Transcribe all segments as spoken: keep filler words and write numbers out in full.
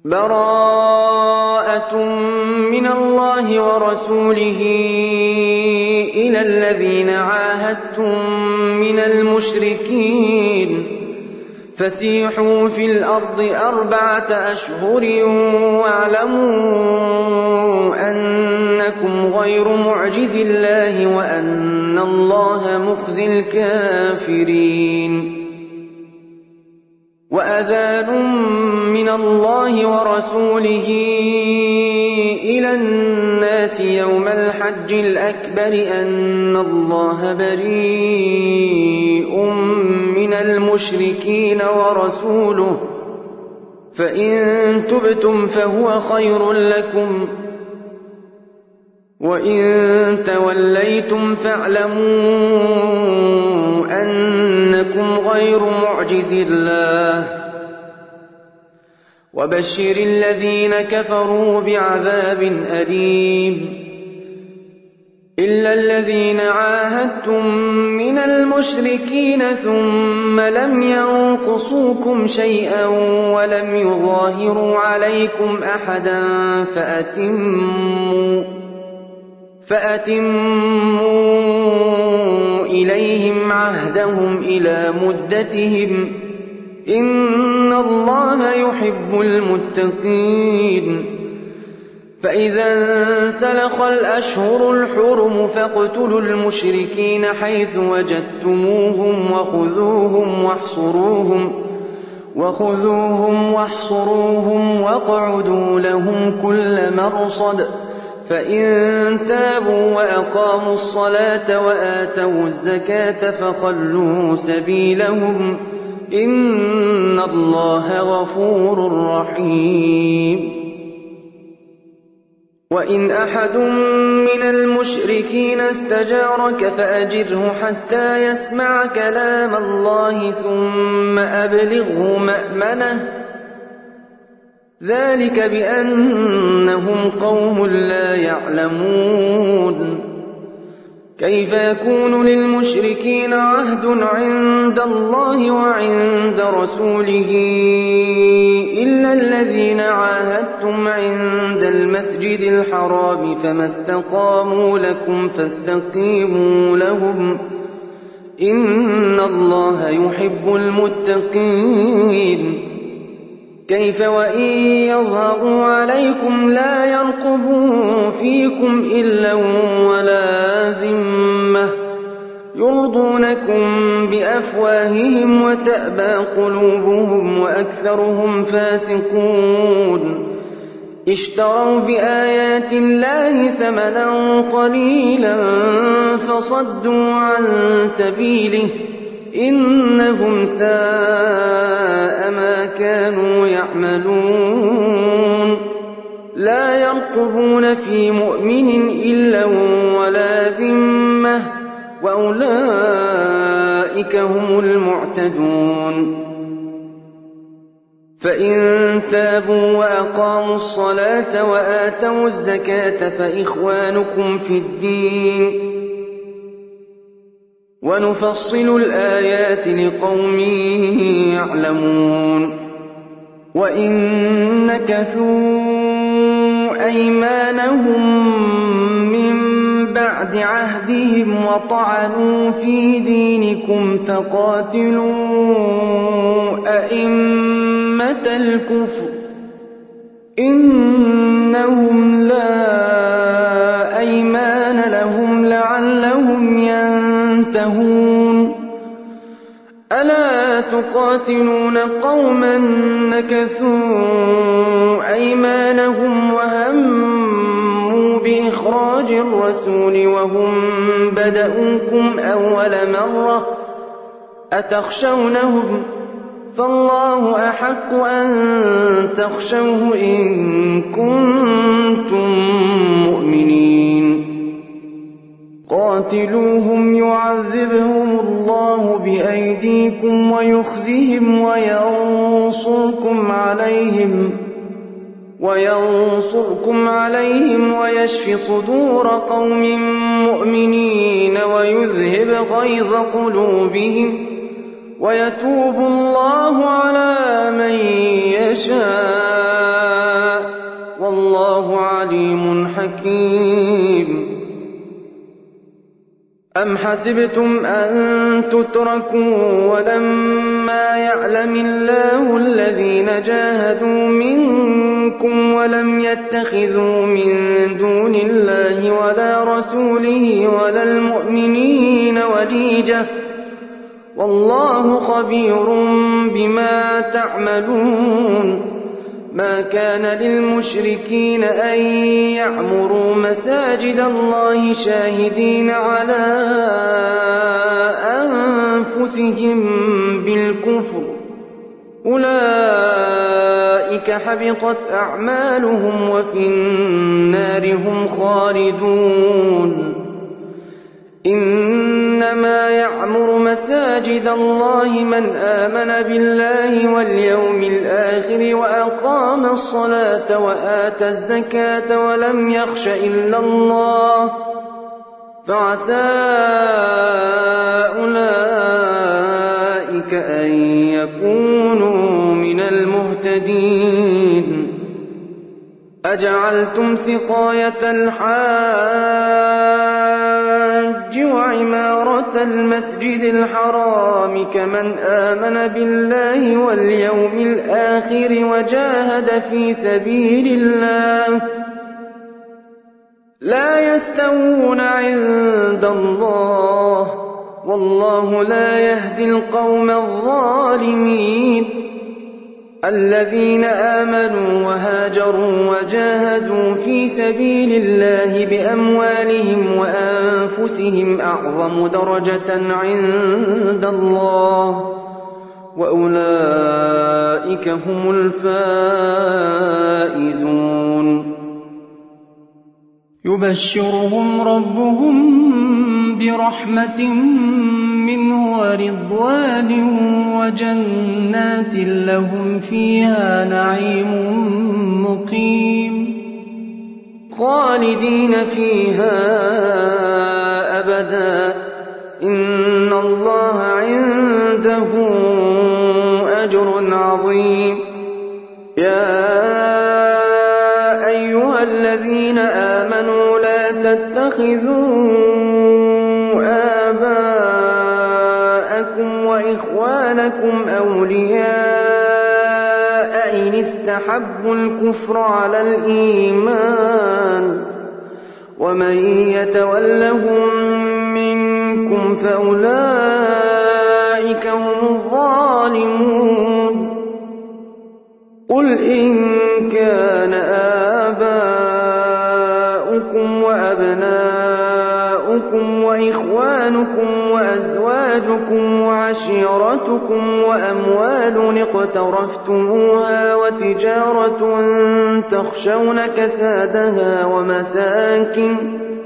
براءة من الله ورسوله إلى الذين عاهدتم من المشركين فسيحوا في الأرض أربعة أشهر واعلموا أنكم غير معجز الله وأن الله مخزي الكافرين. وأذان من الله ورسوله إلى الناس يوم الحج الأكبر أن الله بريء من المشركين ورسوله فإن تبتم فهو خير لكم وإن توليتم فاعلموا أنكم غير معجز الله وبشر الذين كفروا بعذاب أليم. إلا الذين عاهدتم من المشركين ثم لم ينقصوكم شيئا ولم يظاهروا عليكم أحدا فأتموا فأتموا إليهم عهدهم إلى مدتهم إن الله يحب المتقين. فإذا انسلخ الأشهر الحرم فاقتلوا المشركين حيث وجدتموهم وخذوهم واحصروهم وخذوهم واحصروهم واقعدوا لهم كل مرصد فإن تابوا وأقاموا الصلاة وآتوا الزكاة فخلوا سبيلهم إن الله غفور رحيم. وإن أحد من المشركين استجارك فأجره حتى يسمع كلام الله ثم أبلغه مأمنه ذلك بأنهم قوم لا يعلمون. كيف يكون للمشركين عهد عند الله وعند رسوله إلا الذين عاهدتم عند المسجد الحرام فما استقاموا لكم فاستقيموا لهم إن الله يحب المتقين. كيف وإن يظهروا عليكم لا يرقبوا فيكم إلا ولا ذمة يرضونكم بأفواههم وتأبى قلوبهم وأكثرهم فاسقون. اشتروا بآيات الله ثمنا قليلا فصدوا عن سبيله إنهم ساء ما كانوا يعملون. لا يرقبون في مؤمن إلا ولا ذمة وأولئك هم المعتدون. فإن تابوا وأقاموا الصلاة وآتوا الزكاة فإخوانكم في الدين ونفصل الآيات لقوم يعلمون. وإن نكثوا أيمانهم من بعد عهدهم وطعنوا في دينكم فقاتلوا أئمة الكفر إنهم لا أيمان لهم لعلهم ينتهون. ألا تقاتلون قوما نكثوا أيمانهم وهموا بإخراج الرسول وهم بدؤوكم أول مرة أتخشونهم فالله أحق أن تخشوه إن كنتم مؤمنين. قاتلوهم يعذبهم الله بأيديكم ويخزهم وينصركم عليهم وينصركم عليهم ويشف صدور قوم مؤمنين ويذهب غيظ قلوبهم ويتوب الله على من يشاء حكيم. أم حسبتم أن تتركوا ولما يعلم الله الذين جاهدوا منكم ولم يتخذوا من دون الله ولا رسوله ولا المؤمنين وليجة والله خبير بما تعملون. ما كان للمشركين أن يعمروا مساجد الله شاهدين على أنفسهم بالكفر أولئك حبطت أعمالهم وفي النار هم خالدون. إنما يعمر مساجد الله من آمن بالله واليوم الآخر وأقام الصلاة وآتى الزكاة ولم يخش إلا الله فعسى أولئك أن يكونوا من المهتدين. أجعلتم سقاية الحاج وعمارة المسجد الحرام كمن آمن بالله واليوم الآخر وجاهد في سبيل الله لا يستوون عند الله والله لا يهدي القوم الظالمين. الذين آمنوا وهاجروا وجاهدوا في سبيل الله بأموالهم وأنفسهم أعظم درجة عند الله وأولئك هم الفائزون. يبشرهم ربهم برحمة منه ورضوان وجنات لهم فيها نعيم مقيم خالدين فيها أبدا إن الله عنده أجر عظيم. يا أيها الذين آمنوا لا تتخذوا آباءكم وإخوانكم أولياء إن استحبوا الكفر على الإيمان ومن يتولهم منكم فأولئك هم الظالمون. قل إن كان آباؤكم وأبناؤكم وإخوانكم وأزواجكم وعشيرتكم وأموال اقترفتموها وتجارة تخشون كسادها ومساكن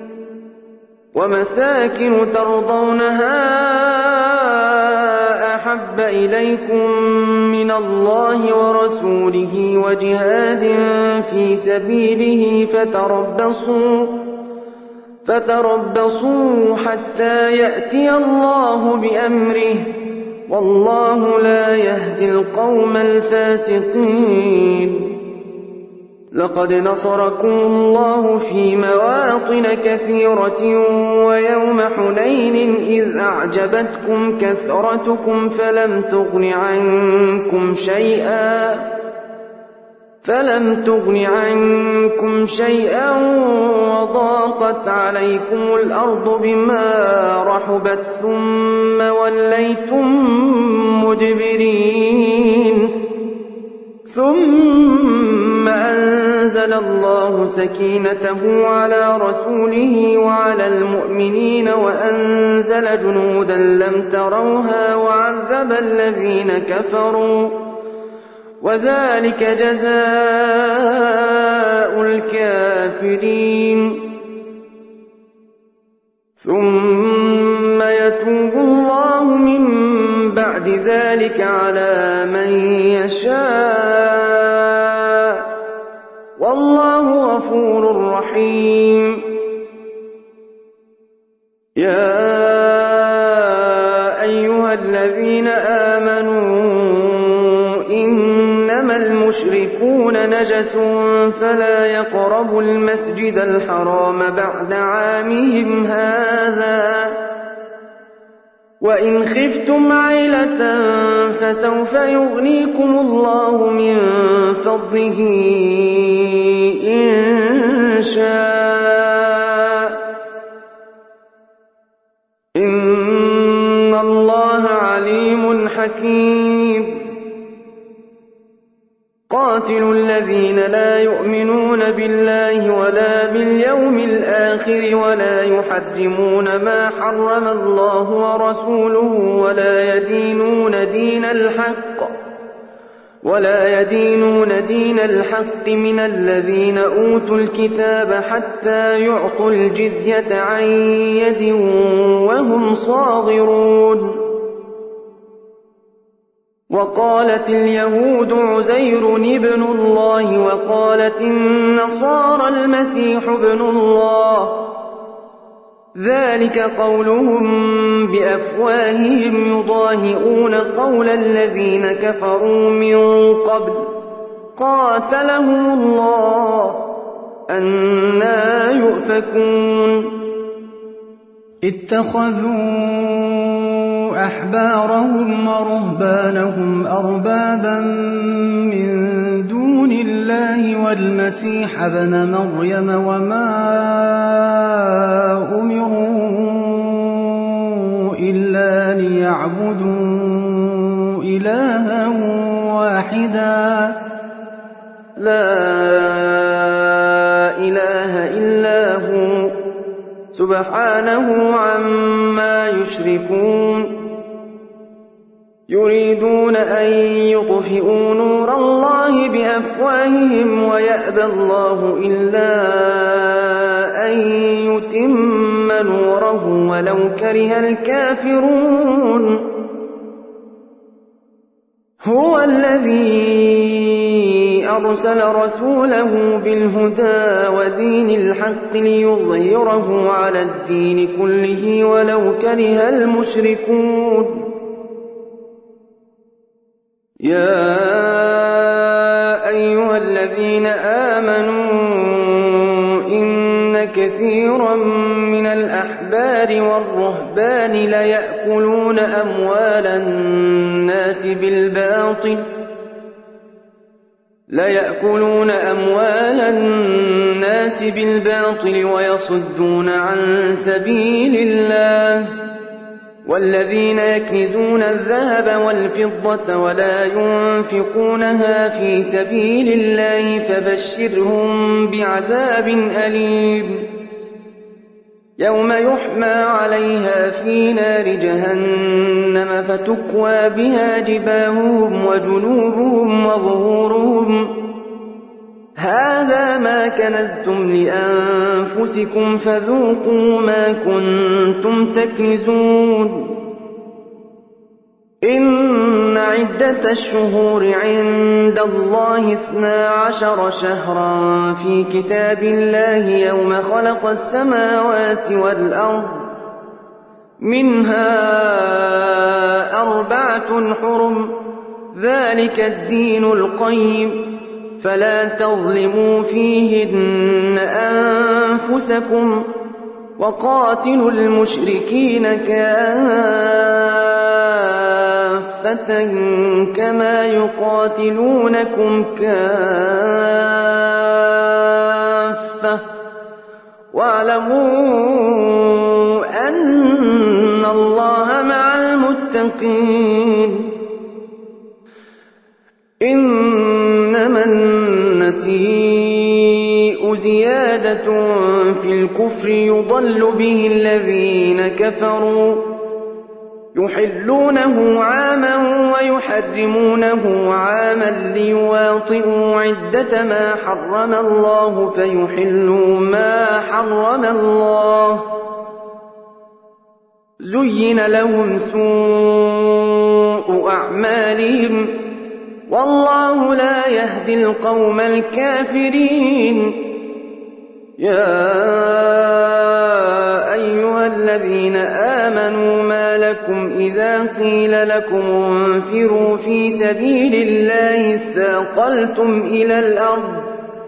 ومساكن ترضونها أحب إليكم من الله ورسوله وجهاد في سبيله فتربصوا فتربصوا حتى يأتي الله بأمره والله لا يهدي القوم الفاسقين. لقد نصركم الله في مواطن كثيرة ويوم حنين إذ أعجبتكم كثرتكم فلم تغن عنكم شيئا فلم تغن عنكم شيئا وضاقت عليكم الأرض بما رحبت ثم وليتم مدبرين ثم أنزل الله سكينته على رسوله وعلى المؤمنين وأنزل جنودا لم تروها وعذب الذين كفروا وذلك جزاء الكافرين. ثم يتوب الله من بعد ذلك على من يشاء والله غفور رحيم. يا أيها الذين آمنوا إنما المشركون المشركون نجس فلا يقربوا المسجد الحرام بعد عامهم هذا وإن خفتم عيلة فسوف يغنيكم الله من فضله إن شاء إن الله عليم حكيم قاتلوا الذين لا يؤمنون بالله ولا باليوم الآخر ولا يحرمون ما حرم الله ورسوله ولا يدينون دين الحق ولا يدينون دين الحق من الذين أوتوا الكتاب حتى يعطوا الجزية عن يد وهم صاغرون وقالت اليهود عزير ابن الله وقالت النصارى المسيح ابن الله ذلك قولهم بأفواههم يضاهئون قول الذين كفروا من قبل قاتلهم الله أنى يؤفكون اتخذوا أحبارهم ورهبانهم أربابا من دون الله والمسيح ابن مريم وما أمروا إلا ليعبدوا إلها واحدا لا إله إلا هو سبحانه عما يشركون يريدون أن يطفئوا نور الله بأفواههم ويأبى الله إلا أن يتم نوره ولو كره الكافرون هو الذي أرسل رسوله بالهدى ودين الحق ليظهره على الدين كله ولو كره المشركون يا أيها الذين آمنوا إن كثيرا من الأحبار والرهبان ليأكلون أموال الناس بالباطل ليأكلون أموال الناس بالباطل ويصدون عن سبيل الله والذين يكنزون الذهب والفضة ولا ينفقونها في سبيل الله فبشرهم بعذاب أليم يوم يحمى عليها في نار جهنم فتكوى بها جباههم وجنوبهم وظهورهم هذا ما كنزتم لأنفسكم فذوقوا ما كنتم تكنزون إن عدة الشهور عند الله اثنا عشر شهرا في كتاب الله يوم خلق السماوات والأرض منها أربعة حرم ذلك الدين القيم فلا تظلموا فيهن أنفسكم وقاتلوا المشركين كافة كما يقاتلونكم كافة واعلموا أن الله مع المتقين إنما النسيء زيادة في الكفر يضل به الذين كفروا يحلونه عاما ويحرمونه عاما ليواطئوا عدة ما حرم الله فيحلوا ما حرم الله زين لهم سوء أعمالهم والله لا يهدي القوم الكافرين يا أيها الذين الذين آمنوا ما لكم إذا قيل لكم انفروا في سبيل الله اثاقلتم إلى الأرض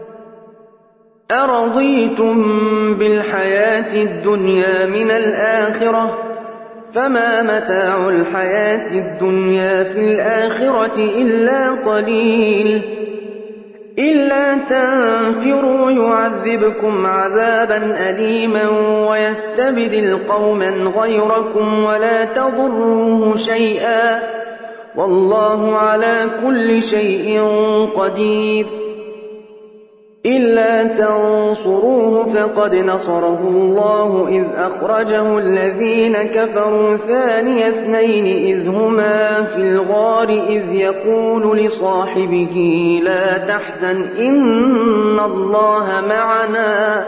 أرضيتم بالحياة الدنيا من الآخرة فما متاع الحياة الدنيا في الآخرة إلا قليل إلا تنفروا يعذبكم عذابا أليما ويستبدل قوما غيركم ولا تضروه شيئا والله على كل شيء قدير إلا تنصروه فقد نصره الله إذ أخرجه الذين كفروا ثاني اثنين إذ هما في الغار إذ يقول لصاحبه لا تحزن إن الله معنا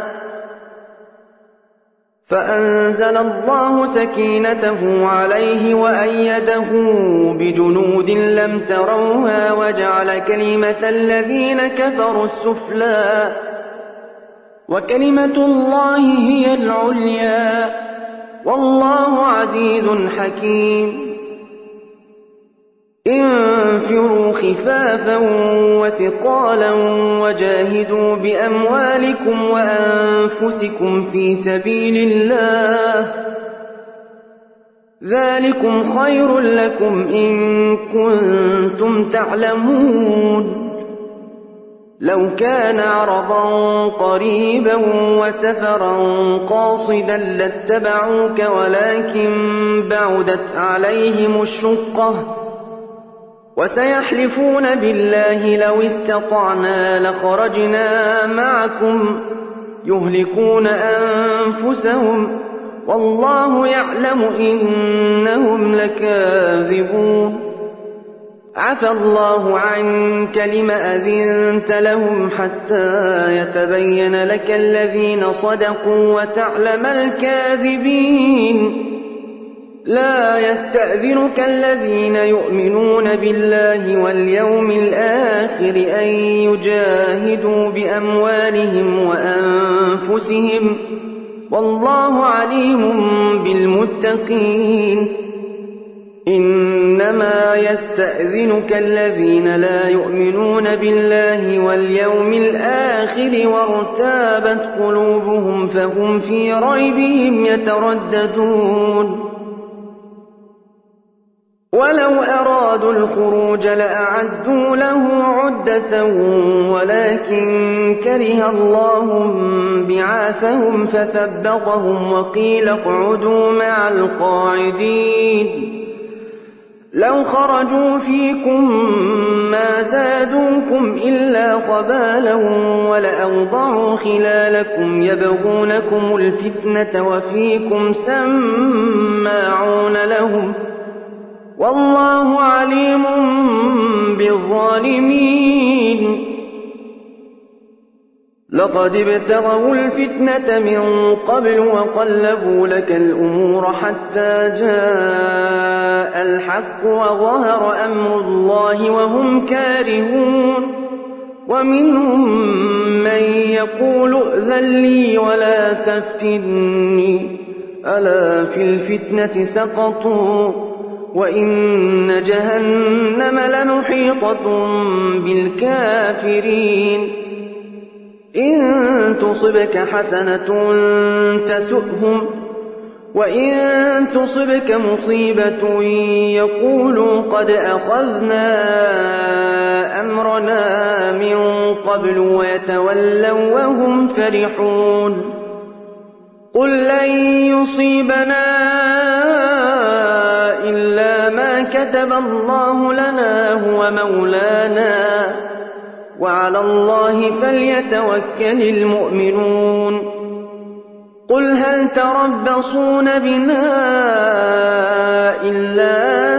فأنزل الله سكينته عليه وأيده بجنود لم تروها وجعل كلمة الذين كفروا السفلى وكلمة الله هي العليا والله عزيز حكيم انفروا خفافا وثقالا وجاهدوا بأموالكم وأنفسكم في سبيل الله ذلكم خير لكم إن كنتم تعلمون لو كان عرضا قريبا وسفرا قاصدا لاتبعوك ولكن بعدت عليهم الشقة وسيحلفون بالله لو استطعنا لخرجنا معكم يهلكون أنفسهم والله يعلم إنهم لكاذبون عفى الله عنك لم أذنت لهم حتى يتبين لك الذين صدقوا وتعلم الكاذبين لا يستأذنك الذين يؤمنون بالله واليوم الآخر أن يجاهدوا بأموالهم وأنفسهم والله عليم بالمتقين إنما يستأذنك الذين لا يؤمنون بالله واليوم الآخر وارتابت قلوبهم فهم في ريبهم يترددون ولو أرادوا الخروج لأعدوا له عدة ولكن كره الله بعاثهم فثبطهم وقيل اقعدوا مع القاعدين لو خرجوا فيكم ما زادوكم إلا قبالا ولأوضعوا خلالكم يبغونكم الفتنة وفيكم سماعون لهم والله عليم بالظالمين لقد ابتغوا الفتنة من قبل وقلبوا لك الأمور حتى جاء الحق وظهر أمر الله وهم كارهون ومنهم من يقول ائذن لي ولا تفتني ألا في الفتنة سقطوا وإن جهنم لمحيطة بالكافرين إن تصبك حسنة تسؤهم وإن تصبك مصيبة يقولوا قد أخذنا أمرنا من قبل ويتولوا وهم فرحون قل لن يصيبنا إلا ما كتب الله لنا هو مولانا وعلى الله فليتوكل المؤمنون قل هل تربصون بنا إلا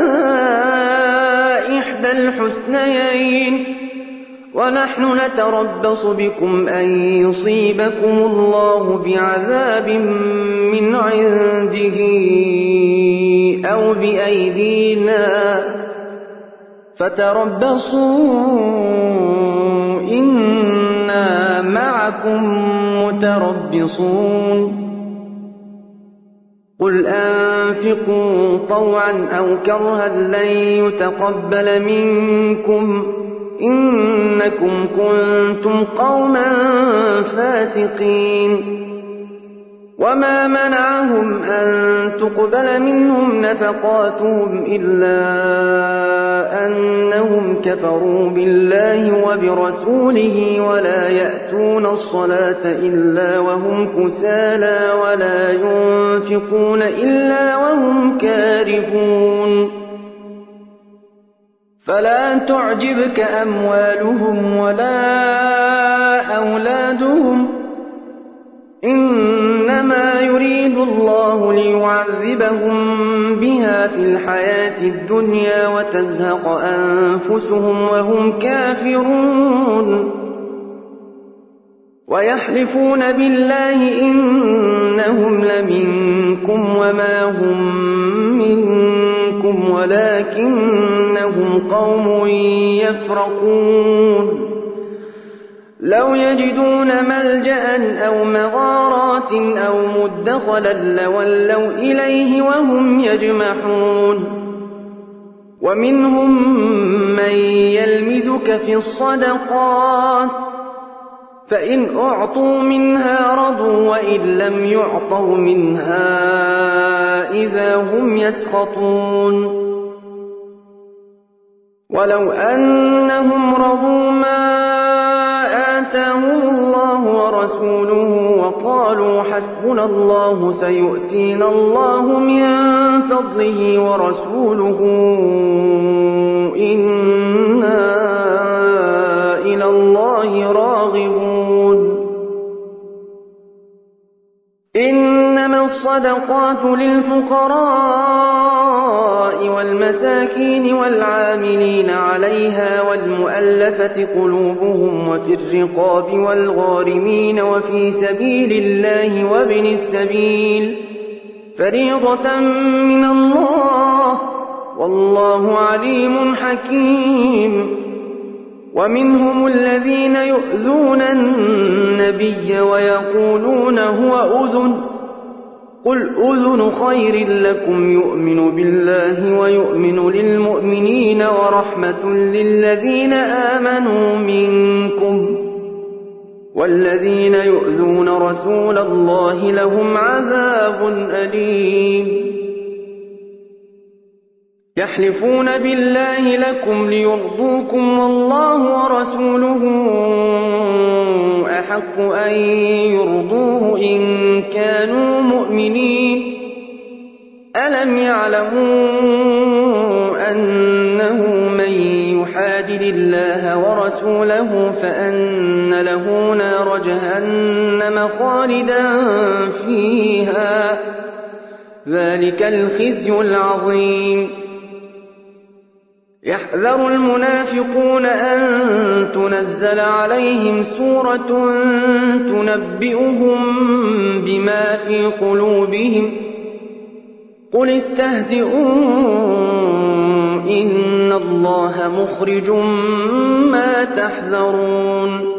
إحدى الحسنيين ونحن نتربص بكم أن يصيبكم الله بعذاب من عنده أو بأيدينا فتربصوا إنا معكم متربصون قل أنفقوا طوعا أو كرها لن يتقبل منكم إنكم كنتم قوما فاسقين وما منعهم أن تقبل منهم نفقاتهم إلا أنهم كفروا بالله وبرسوله ولا يأتون الصلاة إلا وهم كسالى ولا ينفقون إلا وهم كارهون فلا تعجبك أموالهم ولا أولادهم إنما يريد الله ليعذبهم بها في الحياة الدنيا وتزهق أنفسهم وهم كافرون ويحلفون بالله إنهم لمنكم وما هم منكم ولكنهم قوم يفرقون لو يجدون ملجأ أو مغارات أو مدخلا لولوا إليه وهم يجمحون ومنهم من يلمزك في الصدقات فإن أعطوا منها رضوا وإن لم يعطوا منها إذا هم يسخطون ولو أنهم رضوا ما آتاهم الله ورسوله وقالوا حسبنا الله سيؤتينا الله من فضله ورسوله إنا إلى الله راغبون إنما الصدقات للفقراء والمساكين والعاملين عليها والمؤلفة قلوبهم وفي الرقاب والغارمين وفي سبيل الله وابن السبيل فريضة من الله والله عليم حكيم ومنهم الذين يؤذون النبي ويقولون هو أذن قل أذن خير لكم يؤمن بالله ويؤمن للمؤمنين ورحمة للذين آمنوا منكم والذين يؤذون رسول الله لهم عذاب أليم يحلفون بالله لكم ليرضوكم والله ورسوله أحق أن يرضوه إن كانوا مؤمنين ألم يعلموا أنه من يحادد الله ورسوله فأن له نار جهنم خالدا فيها ذلك الخزي العظيم يحذر المنافقون أن تنزل عليهم سورة تنبئهم بما في قلوبهم قل استهزئوا إن الله مخرج ما تحذرون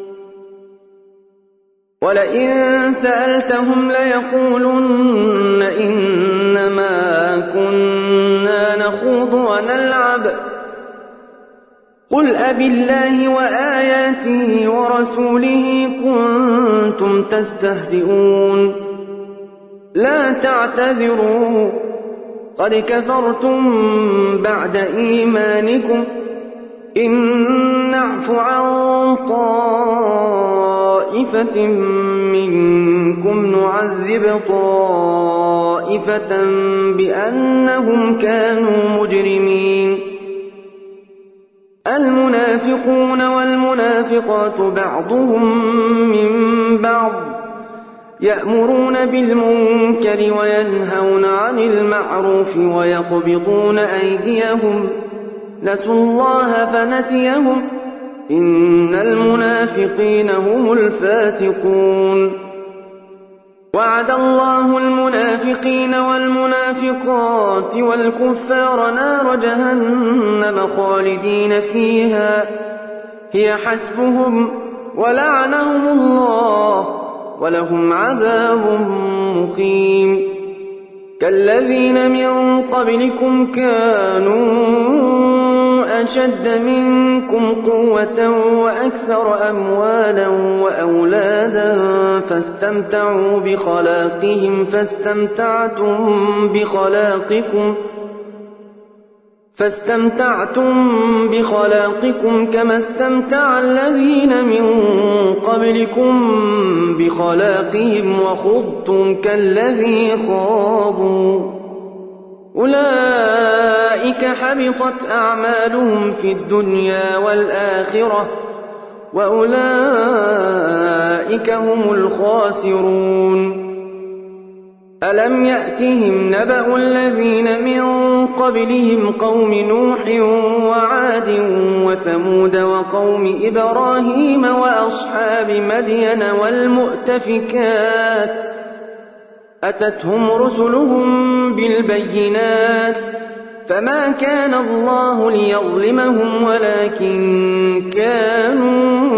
ولئن سألتهم ليقولن إنما كنا نخوض ونلعب قل أبالله وآياته ورسوله كنتم تستهزئون لا تعتذروا قد كفرتم بعد إيمانكم إن نعف عن طائفة منكم نعذب طائفة بأنهم كانوا مجرمين المنافقون والمنافقات بعضهم من بعض يأمرون بالمنكر وينهون عن المعروف ويقبضون أيديهم نسوا الله فنسيهم إن المنافقين هم الفاسقون وعد الله المنافقين والمنافقات والكفار نار جهنم خالدين فيها هي حسبهم ولعنهم الله ولهم عذاب مقيم كالذين من قبلكم كانوا أشد منكم قوة وأكثر أموالا وأولادا فاستمتعوا بخلاقهم فاستمتعتم بخلاقكم فاستمتعتم بخلاقكم كما استمتع الذين من قبلكم بخلاقهم وخضتم كالذي خاضوا أولئك حبطت أعمالهم في الدنيا والآخرة وأولئك هم الخاسرون ألم يأتهم نبأ الذين من قبلهم قوم نوح وعاد وثمود وقوم إبراهيم وأصحاب مدين والمؤتفكات أتتهم رسلهم بالبينات فما كان الله ليظلمهم ولكن كانوا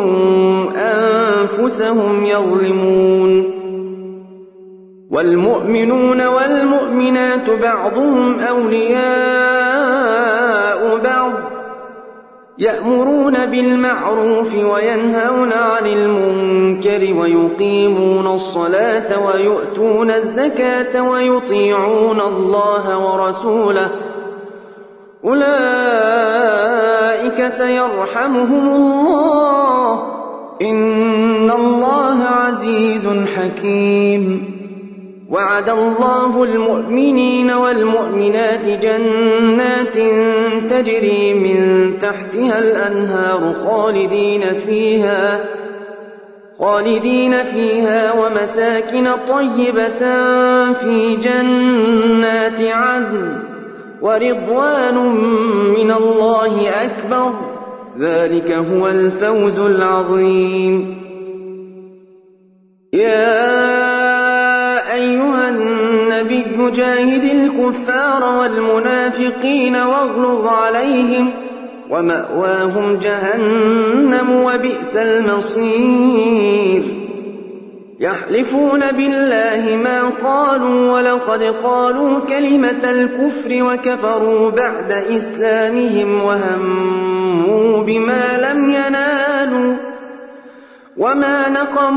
أنفسهم يظلمون والمؤمنون والمؤمنات بعضهم أولياء بعض يأمرون بالمعروف وينهون عن المنكر ويقيمون الصلاة ويؤتون الزكاة ويطيعون الله ورسوله أولئك سيرحمهم الله إن الله عزيز حكيم وعد الله المؤمنين والمؤمنات جنات تجري من تحتها الأنهار خالدين فيها خالدين فيها ومساكن طيبة في جنات عدن ورضوان من الله أكبر ذلك هو الفوز العظيم. يا أيها النبي جاهد الكفار والمنافقين واغلظ عليهم ومأواهم جهنم وبئس المصير يحلفون بالله ما قالوا ولقد قالوا كلمة الكفر وكفروا بعد إسلامهم وهموا بما لم ينالوا وما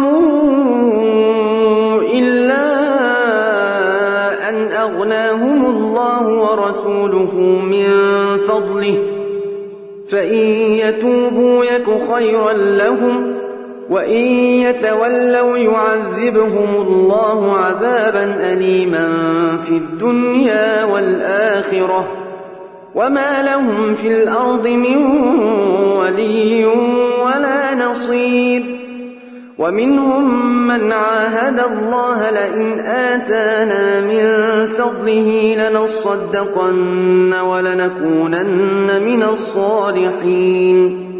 نقموا إلا أن أغناهم الله ورسوله من فضله فإن يتوبوا يك خيرا لهم وإن يتولوا يعذبهم الله عذابا أليما في الدنيا والآخرة وما لهم في الأرض من ولي ولا نصير ومنهم من عاهد الله لئن آتانا من فضله لنصدقن ولنكونن من الصالحين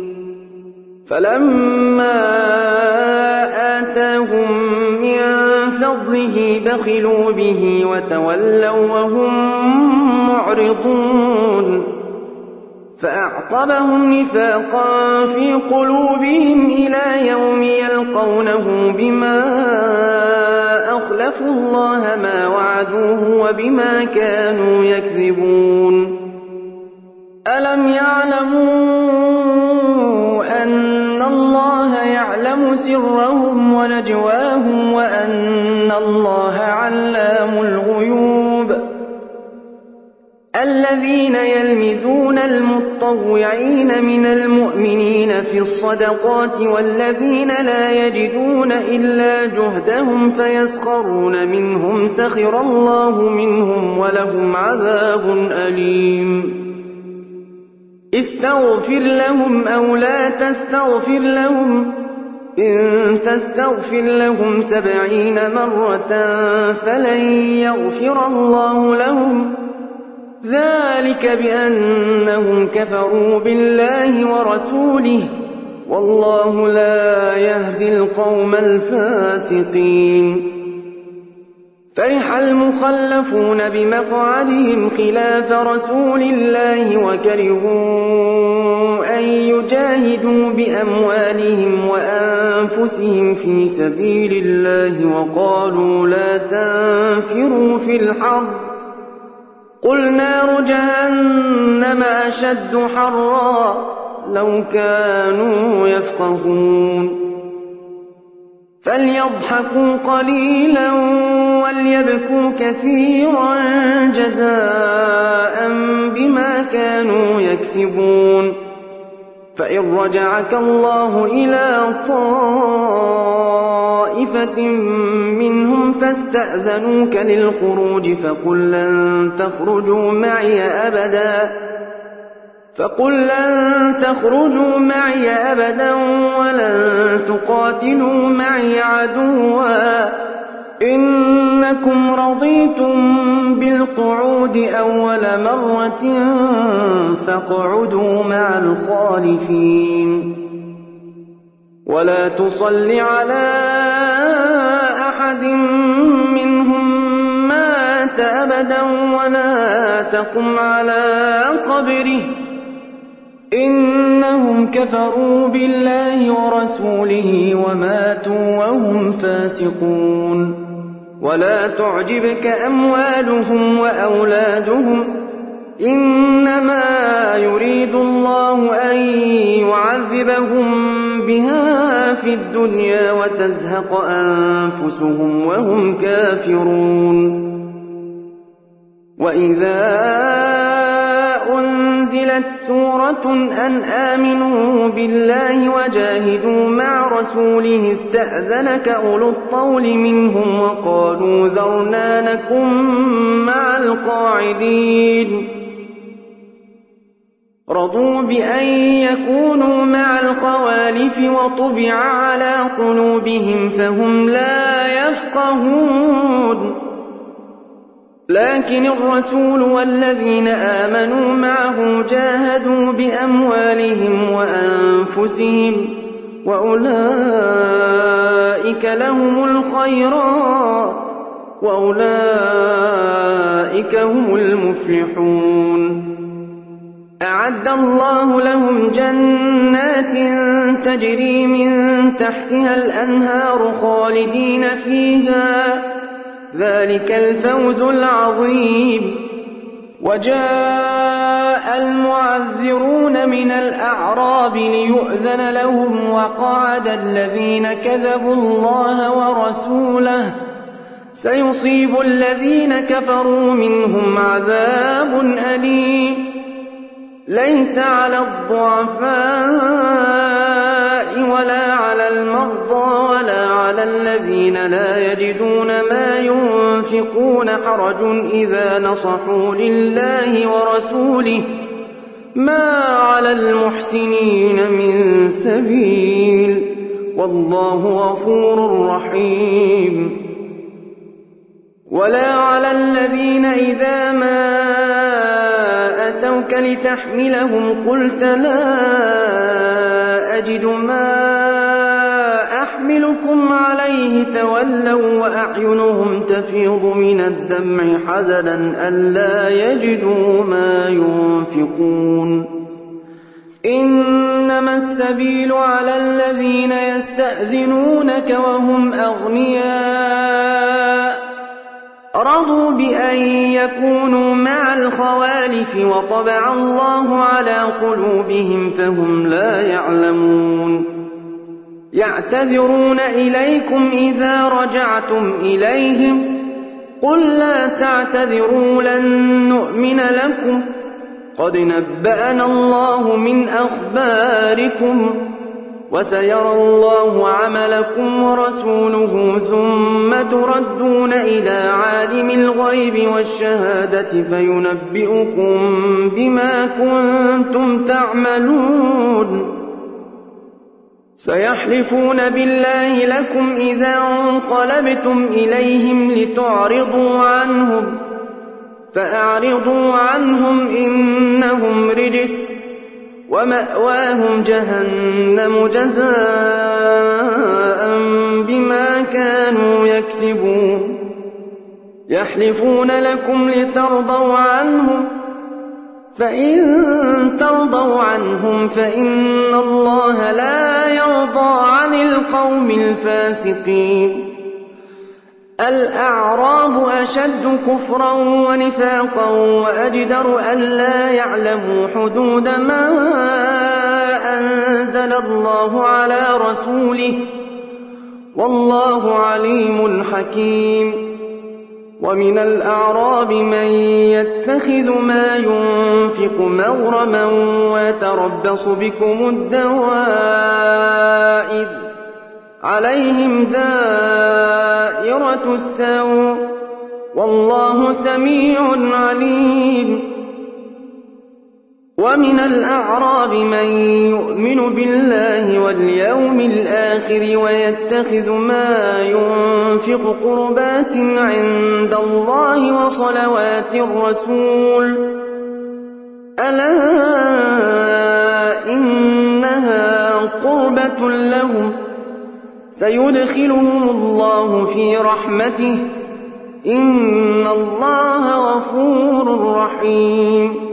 فلما آتاهم من فضله بخلوا به وتولوا وهم معرضون فأعقبهم نفاقا في قلوبهم إلى يوم يلقونه بما أخلفوا الله ما وعدوه وبما كانوا يكذبون ألم يعلموا أن الله يعلم سرهم ونجواهم وأن الله علام الغيوب الذين يلمزون المطوعين من المؤمنين في الصدقات والذين لا يجدون إلا جهدهم فيسخرون منهم سخر الله منهم ولهم عذاب أليم استغفر لهم أو لا تستغفر لهم إن تستغفر لهم سبعين مرة فلن يغفر الله لهم ذلك بأنهم كفروا بالله ورسوله والله لا يهدي القوم الفاسقين فرح المخلفون بمقعدهم خلاف رسول الله وكرهوا أن يجاهدوا بأموالهم وأنفسهم في سبيل الله وقالوا لا تنفروا في الحر قل نار جهنم أشد حرا لو كانوا يفقهون فليضحكوا قليلا وليبكوا كثيرا جزاء بما كانوا يكسبون فإن رجعك الله إلى طائفة منهم فاستأذنوك للخروج فقل لن تخرجوا معي أبدا فقل لن تخرجوا معي أبدا ولن تقاتلوا معي عدوا إنكم رضيتم بالقعود أول مرة فاقعدوا مع الخالفين ولا تصل على أحد منهم مات أبدا ولا تقم على قبره إنهم كفروا بالله ورسوله وماتوا وهم فاسقون ولا تعجبك أموالهم وأولادهم إنما يريد الله أن يعذبهم بها في الدنيا وتزهق أنفسهم وهم كافرون وإذا أنزلت سورة أن آمنوا بالله وجاهدوا مع رسوله استأذنك أولو الطول منهم وقالوا ذرنا نكن مع القاعدين رضوا بأن يكونوا مع الخوالف وطبع على قلوبهم فهم لا يفقهون لكن الرسول والذين آمنوا معه جاهدوا بأموالهم وأنفسهم وأولئك لهم الخيرات وأولئك هم المفلحون أعد الله لهم جنات تجري من تحتها الأنهار خالدين فيها ذلك الفوز العظيم وجاء المعذرون من الأعراب ليؤذن لهم وقعد الذين كذبوا الله ورسوله سيصيب الذين كفروا منهم عذاب أليم ليس على الضعفاء ولا على المرضى ولا على الذين لا يجدون ما ينفقون حرج إذا نصحوا لله ورسوله ما على المحسنين من سبيل والله غفور رحيم ولا على الذين إذا ما أتوك لتحملهم قلت لا أجد ما أحملكم عليه تولوا وأعينهم تفيض من الدمع حزنا ألا يجدوا ما ينفقون إنما السبيل على الذين يستأذنونك وهم أغنياء رضوا بأن يكونوا مع الخوالف وطبع الله على قلوبهم فهم لا يعلمون يعتذرون إليكم إذا رجعتم إليهم قل لا تعتذروا لن نؤمن لكم قد نبأنا الله من أخباركم وسيرى الله عملكم ورسوله ثم تردون إلى عالم الغيب والشهادة فينبئكم بما كنتم تعملون سيحلفون بالله لكم إذا انقلبتم إليهم لتعرضوا عنهم فأعرضوا عنهم إنهم رجس ومأواهم جهنم جزاء بما كانوا يكسبون يحلفون لكم لترضوا عنهم، فإن ترضوا عنهم فإن الله لا يرضى عن القوم الفاسقين. الأعراب أشد كفرا ونفاقا وأجدر ألا يعلموا حدود ما أنزل الله على رسوله، والله عليم حكيم. ومن الأعراب من يتخذ ما ينفق مغرما ويتربص بكم الدوائر، عليهم دائرة السوء، والله سميع عليم. ومن الأعراب من يؤمن بالله واليوم الآخر ويتخذ ما ينفق قربات عند الله وصلوات الرسول، ألا إنها قربة لهم، سيدخلهم الله في رحمته، إن الله غفور رحيم.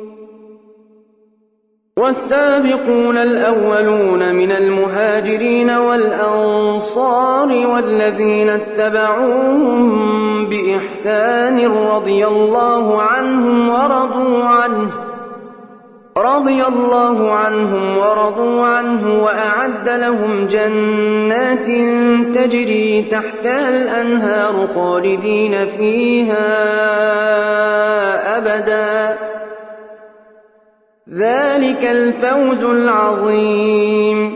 والسابقون الأولون من المهاجرين والأنصار والذين اتبعوهم بإحسان رضي الله عنهم ورضوا عنه رضي الله عنهم ورضوا عنه وأعد لهم جنات تجري تحتها الأنهار خالدين فيها أبدا، ذلك الفوز العظيم.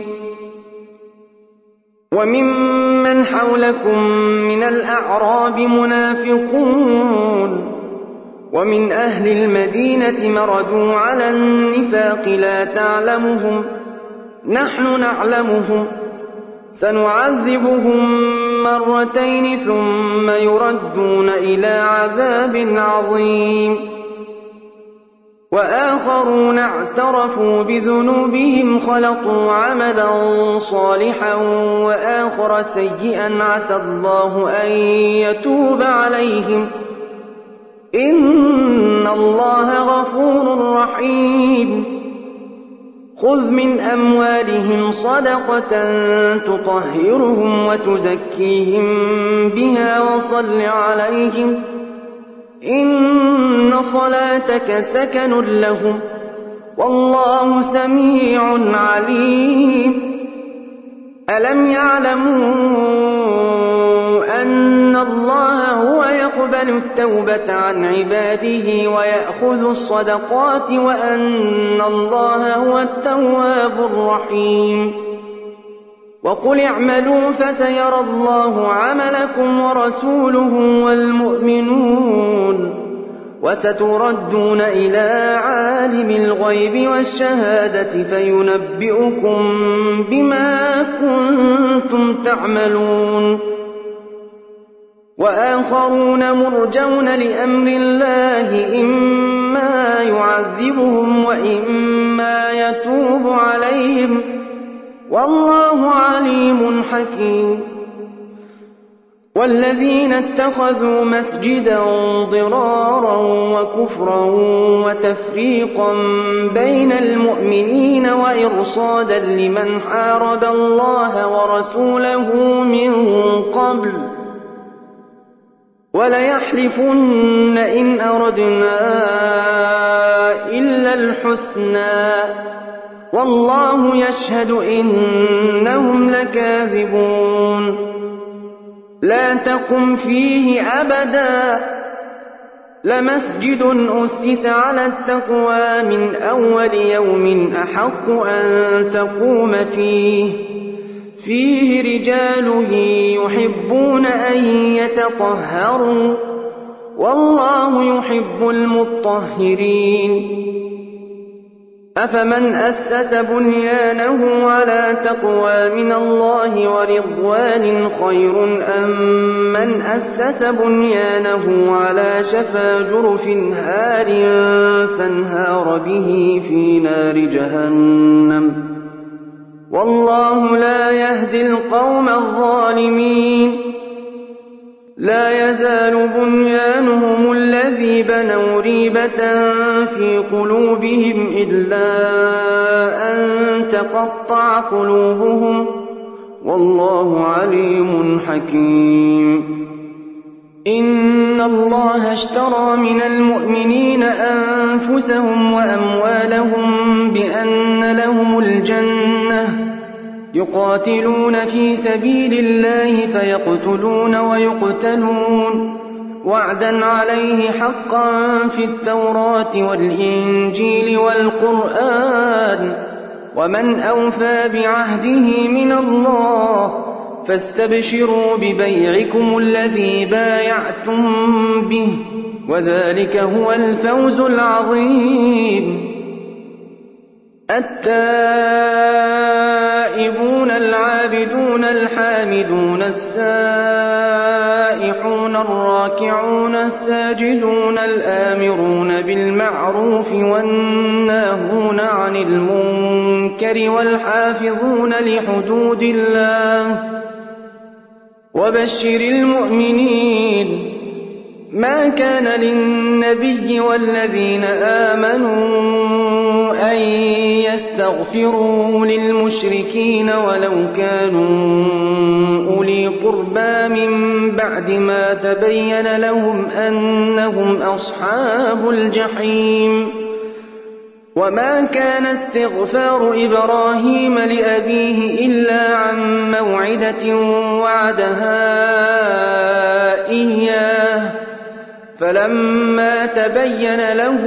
وممن حولكم من الأعراب منافقون، ومن أهل المدينة مردوا على النفاق لا تعلمهم، نحن نعلمهم، سنعذبهم مرتين ثم يردون إلى عذاب عظيم. وآخرون اعترفوا بذنوبهم خلطوا عملا صالحا وآخر سيئا عسى الله أن يتوب عليهم، إن الله غفور رحيم. خذ من أموالهم صدقة تطهرهم وتزكيهم بها وصل عليهم، إن صلاتك سكن لهم، والله سميع عليم. ألم يعلموا أن الله هو يقبل التوبة عن عباده ويأخذ الصدقات وأن الله هو التواب الرحيم؟ وقل اعملوا فسيرى الله عملكم ورسوله والمؤمنون، وستردون إلى عالم الغيب والشهادة فينبئكم بما كنتم تعملون. وآخرون مرجون لأمر الله، إما يعذبهم وإما يتوب عليهم، والله عليم حكيم. والذين اتخذوا مسجدا ضرارا وكفرا وتفريقا بين المؤمنين وإرصادا لمن حارب الله ورسوله من قبل وليحلفن إن أردنا إلا الحسنى والله يشهد إنهم لكاذبون. لا تقم فيه أبدا، لمسجد أسس على التقوى من أول يوم أحق أن تقوم فيه فيه رجال يحبون أن يتطهروا والله يحب المطهرين. أفمن أسس بنيانه على تقوى من الله ورضوان خير أم من أسس بنيانه على شفا جرف هار فانهار به في نار جهنم والله لا يهدي القوم الظالمين. لا يزال بنيانهم الذي بنوا ريبة في قلوبهم إلا أن تقطع قلوبهم والله عليم حكيم. إن الله اشترى من المؤمنين أنفسهم وأموالهم بأن لهم الجنة يقاتلون في سبيل الله فيقتلون ويقتلون وعدا عليه حقا في التوراة والإنجيل والقرآن ومن أوفى بعهده من الله فاستبشروا ببيعكم الذي بايعتم به وذلك هو الفوز العظيم. التائبون العابدون الحامدون السائحون الراكعون الساجدون الآمرون بالمعروف والناهون عن المنكر والحافظون لحدود الله وبشر المؤمنين. ما كان للنبي والذين آمنوا أن يستغفروا للمشركين ولو كانوا أولي قربى من بعد ما تبين لهم أنهم أصحاب الجحيم. وما كان استغفار إبراهيم لأبيه إلا عن موعدة وعدها إياه فلما تبين له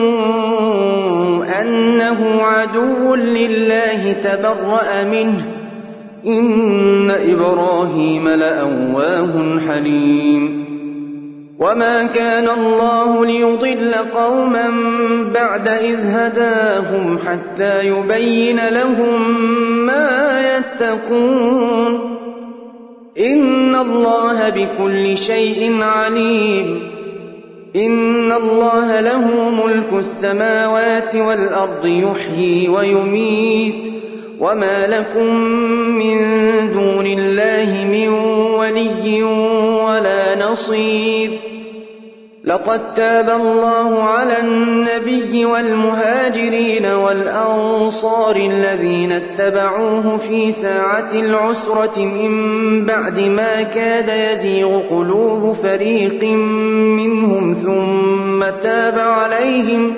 أنه عدو لله تبرأ منه إن إبراهيم لأواه حليم. وما كان الله ليضل قوما بعد إذ هداهم حتى يبين لهم ما يتقون إن الله بكل شيء عليم. إن الله له ملك السماوات والأرض يحيي ويميت وما لكم من دون الله من ولي ولا نصير. لقد تاب الله على النبي والمهاجرين والأنصار الذين اتبعوه في ساعة العسرة من بعد ما كاد يزيغ قلوب فريق منهم ثم تاب عليهم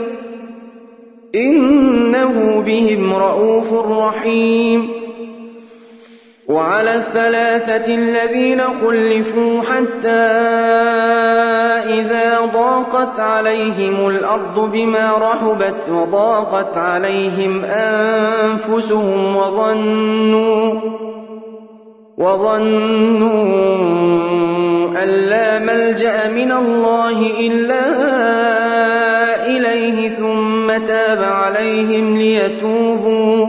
إنه بهم رءوف رحيم. وعلى الثلاثة الذين خلفوا حتى إذا ضاقت عليهم الأرض بما رحبت وضاقت عليهم أنفسهم وظنوا وظنوا أن لا ملجأ من الله إلا إليه ثم تاب عليهم ليتوبوا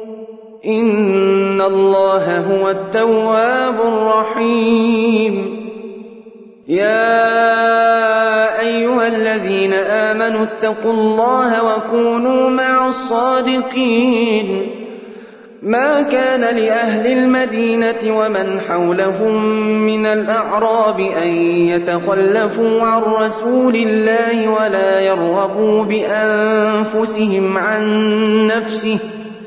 إن الله هو التواب الرحيم. يا أيها الذين آمنوا اتقوا الله وكونوا مع الصادقين. ما كان لأهل المدينة ومن حولهم من الأعراب أن يتخلفوا عن رسول الله ولا يرغبوا بأنفسهم عن نفسه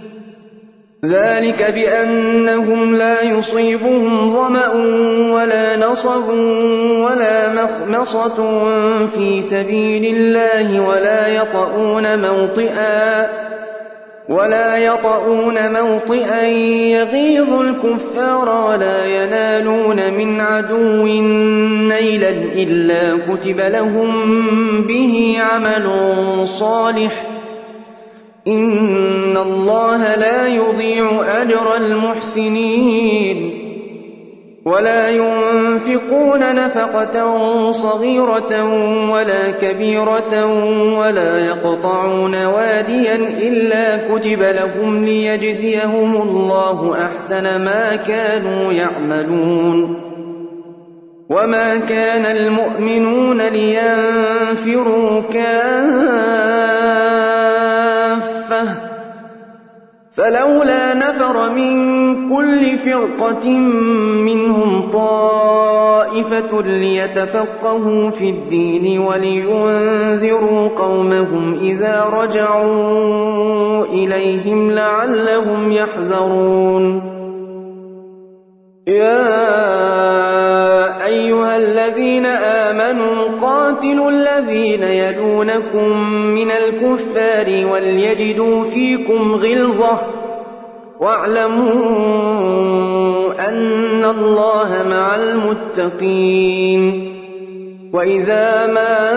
ذلك بأنهم لا يصيبهم ظمأ ولا نصب ولا مخمصة في سبيل الله ولا يطؤون موطئا ولا يطؤون موطئا يغيظ الكفار ولا ينالون من عدو نيلا إلا كتب لهم به عمل صالح إن الله لا يضيع أجر المحسنين. ولا ينفقون نفقة صغيرة ولا كبيرة ولا يقطعون واديا إلا كتب لهم ليجزيهم الله أحسن ما كانوا يعملون. وما كان المؤمنون لينفروا كافة فلولا نفر من كل فرقة منهم طائفة ليتفقهوا في الدين ولينذروا قومهم إذا رجعوا إليهم لعلهم يحذرون يا أيها الذين آمنوا قاتلوا الذين يلونكم من الكفار وليجدوا فيكم غلظة واعلموا أن الله مع المتقين وإذا ما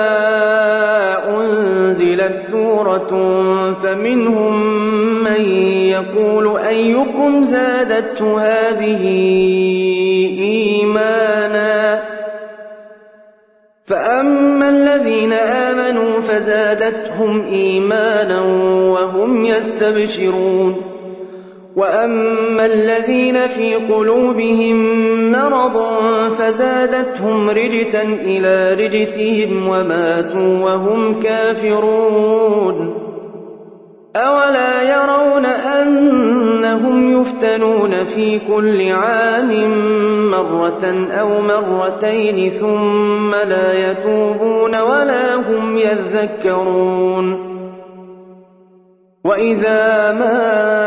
أنزلت سورة فمنهم من يقول أيكم زادته هذه إيمانا فأما الذين آمنوا فزادتهم إيمانا وهم يستبشرون وأما الذين في قلوبهم مرض فزادتهم رجسا إلى رجسهم وماتوا وهم كافرون أولا يرون أنهم يفتنون في كل عام مرة أو مرتين ثم لا يتوبون ولا هم يذكرون وإذا ما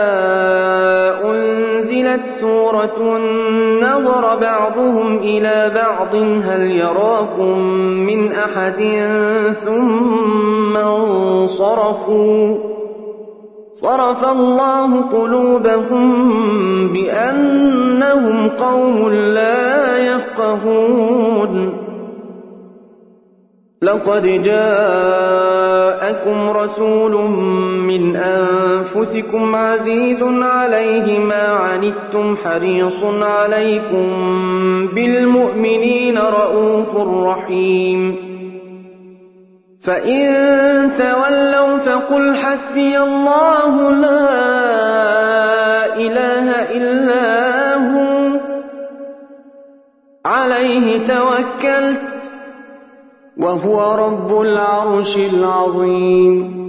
أنزلت سورة نظر بعضهم إلى بعض هل يراكم من أحد ثم انصرفوا صرف الله قلوبهم بأنهم قوم لا يفقهون لقد جاءكم رسول من أنفسكم عزيز عليه ما عنتم حريص عليكم بالمؤمنين رؤوف رحيم فإن تولوا فقل حسبي الله لا إله إلا هو عليه توكلت وهو رب العرش العظيم